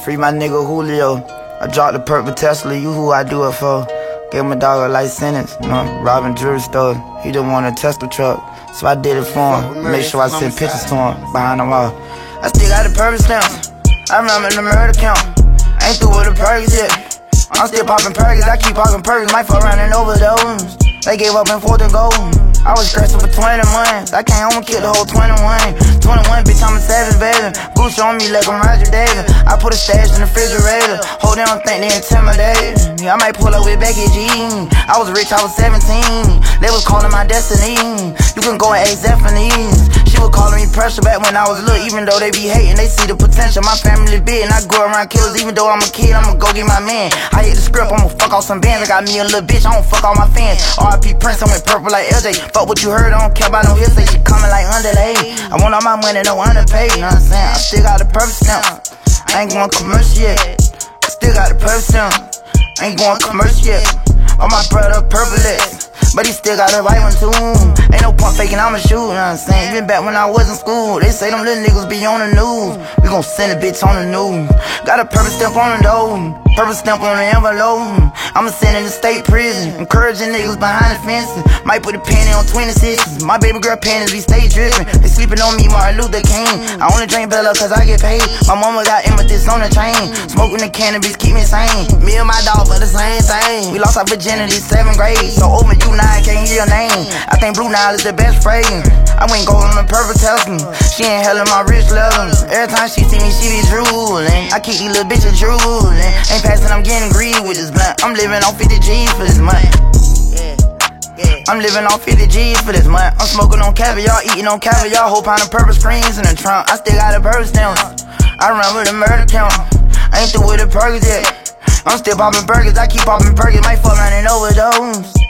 Free my nigga Julio. I dropped the purple Tesla, you who I do it for. Gave my dog a life sentence, robbing jewelry store. He just wanted a Tesla truck, so I did it for him. Make sure I send pictures to him, behind them all. I still got the purple stamps, I remember the murder count. I ain't through with the perks yet, I'm still popping perks. I keep popping perks, might fuck around and overdose. They gave up in 4th and gold. I was stressing for 20 months, I came home and killed the whole 21. 21, bitch, I'm a savage, baby. Gucci on me like I'm Roger Davis. I put a stash in the refrigerator. Hold down, think they intimidated. Yeah, I might pull up with Becky G. I was rich, I was 17. They was calling my destiny. You can go and ask Zephanies. She was calling me pressure back when I was little. Even though they be hating, they see the potential. My family big and I go around killers. Even though I'm a kid, I'ma go get my man. I hit the script, I'ma fuck off some bands. I got me a little bitch, I don't fuck all my fans. R.I.P. Prince, I went purple like LJ. Fuck what you heard, I don't care about no hearsay. She coming like underlay. I want all my money, no underpaid. You know what I'm saying? I still got the purple stamp. I ain't going commercial yet. I still got the purple stamp. I ain't going commercial yet. All my brother purple legs, but he still got a white one too. Ain't no pump faking, I'ma shoot, you know what I'm saying? Even back when I was in school, they say them little niggas be on the news. We gon' send a bitch on the news. Got a purple stamp on the door, purple stamp on the envelope. I'ma send in the state prison, encouraging niggas behind the fences. Might put a penny on 26s. My baby girl panties be stay drippin'. They sleeping on me, Martin Luther King. I only drink Bella cause I get paid. My mama got amethyst on the chain. Smoking the cannabis keep me sane. Me and my dog for the same thing. We lost our virginity 7th grade. So open you now, can't hear your name. I think Blue Nile is the best fragrance. I went gold on the purple Tesla. She ain't hell in my rich levels. Every time she see me, she be drooling. I keep these little bitches drooling. Ain't passing, I'm getting greedy with this blunt. I'm living on 50 G's for this month. I'm living on 50 G's for this month. I'm smoking on caviar, eating on caviar. Whole pound of purple screens in the trunk. I still got a purple stamp. I remember the murder count. I ain't through with the perks yet. I'm still popping burgers, I keep popping perks. Might fuck around and overdose.